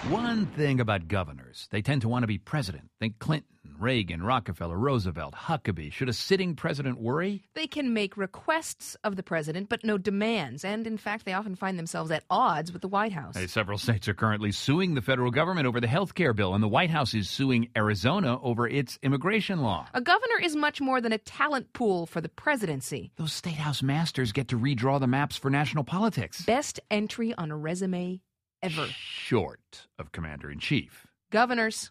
One thing about governors, they tend to want to be president. Think Clinton, Reagan, Rockefeller, Roosevelt, Huckabee. Should a sitting president worry? They can make requests of the president, but no demands. And, in fact, they often find themselves at odds with the White House. Several states are currently suing the federal government over the health care bill, and the White House is suing Arizona over its immigration law. A governor is much more than a talent pool for the presidency. Those state house masters get to redraw the maps for national politics. Best entry on a resume ever. Short of commander-in-chief. Governors.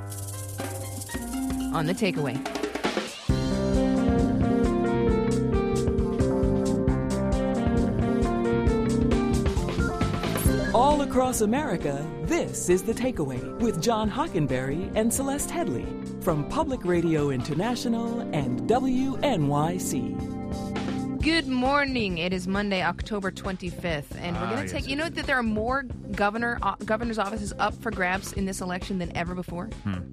On the takeaway. All across America, this is The Takeaway with John Hockenberry and Celeste Headley from Public Radio International and WNYC. Good morning. It is Monday, October 25th, and we're going to take... You know that there are more governor's offices up for grabs in this election than ever before?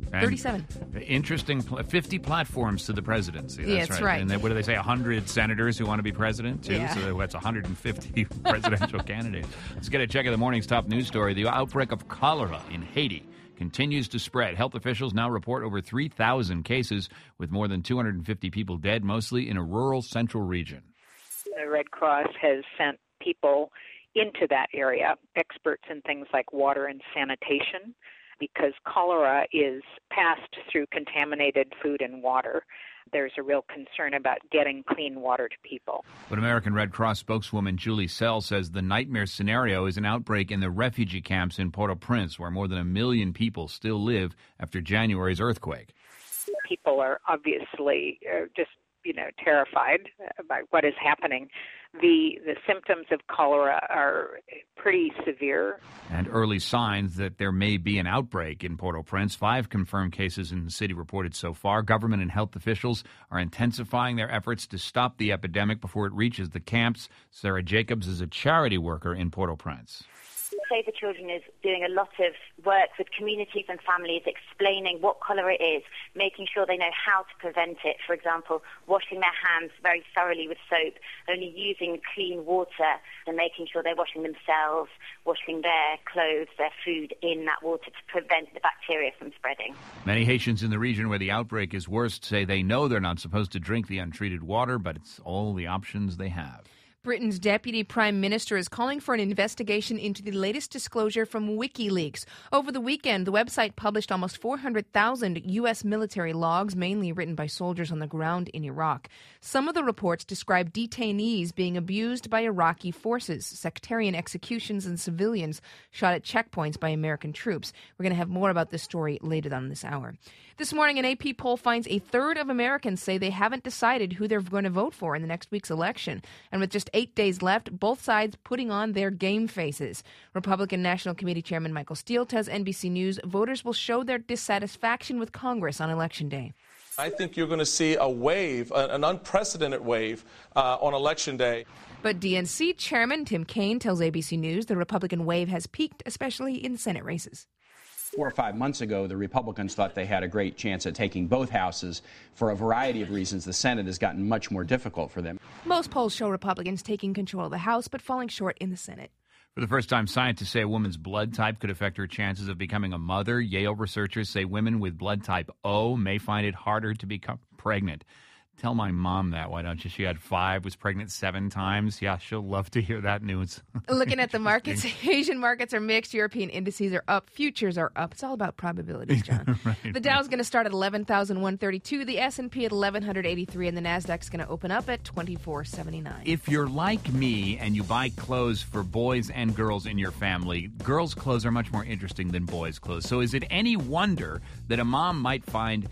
37. Interesting. 50 platforms to the presidency. That's right. And then, what do they say? 100 senators who want to be president, too? Yeah. So that's 150 presidential candidates. Let's get a check of the morning's top news story. The outbreak of cholera in Haiti continues to spread. Health officials now report over 3,000 cases, with more than 250 people dead, mostly in a rural central region. The Red Cross has sent people into that area, experts in things like water and sanitation, because cholera is passed through contaminated food and water. There's a real concern about getting clean water to people. But American Red Cross spokeswoman Julie Sell says the nightmare scenario is an outbreak in the refugee camps in Port-au-Prince, where more than 1 million people still live after January's earthquake. People are obviously just terrified about what is happening. The symptoms of cholera are pretty severe. And early signs that there may be an outbreak in Port-au-Prince. 5 confirmed cases in the city reported so far. Government and health officials are intensifying their efforts to stop the epidemic before it reaches the camps. Sarah Jacobs is a charity worker in Port-au-Prince. Save the Children is doing a lot of work with communities and families, explaining what cholera is, making sure they know how to prevent it. For example, washing their hands very thoroughly with soap, only using clean water, and making sure they're washing themselves, washing their clothes, their food in that water to prevent the bacteria from spreading. Many Haitians in the region where the outbreak is worst say they know they're not supposed to drink the untreated water, but it's all the options they have. Britain's Deputy Prime Minister is calling for an investigation into the latest disclosure from WikiLeaks. Over the weekend, the website published almost 400,000 U.S. military logs, mainly written by soldiers on the ground in Iraq. Some of the reports describe detainees being abused by Iraqi forces, sectarian executions, and civilians shot at checkpoints by American troops. We're going to have more about this story later on this hour. This morning, an AP poll finds a third of Americans say they haven't decided who they're going to vote for in the next week's election. And with just 8 days left, both sides putting on their game faces. Republican National Committee Chairman Michael Steele tells NBC News voters will show their dissatisfaction with Congress on Election Day. I think you're going to see a wave, an unprecedented wave on Election Day. But DNC Chairman Tim Kaine tells ABC News the Republican wave has peaked, especially in Senate races. 4 or 5 months ago, the Republicans thought they had a great chance at taking both houses. For a variety of reasons, the Senate has gotten much more difficult for them. Most polls show Republicans taking control of the House, but falling short in the Senate. For the first time, scientists say a woman's blood type could affect her chances of becoming a mother. Yale researchers say women with blood type O may find it harder to become pregnant. Tell my mom that, why don't you? She had 5, was pregnant 7 times. Yeah, she'll love to hear that news. Looking at the markets, Asian markets are mixed. European indices are up. Futures are up. It's all about probabilities, John. Right. The Dow's going to start at 11,132, the S&P at 1,183, and the Nasdaq's going to open up at 2,479. If you're like me and you buy clothes for boys and girls in your family, girls' clothes are much more interesting than boys' clothes. So is it any wonder that a mom might find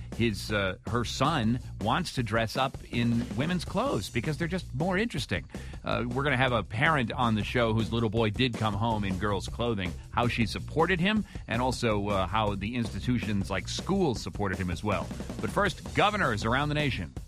her son wants to dress up in women's clothes because they're just more interesting? We're going to have a parent on the show whose little boy did come home in girls' clothing, how she supported him, and also how the institutions like schools supported him as well. But first, governors around the nation.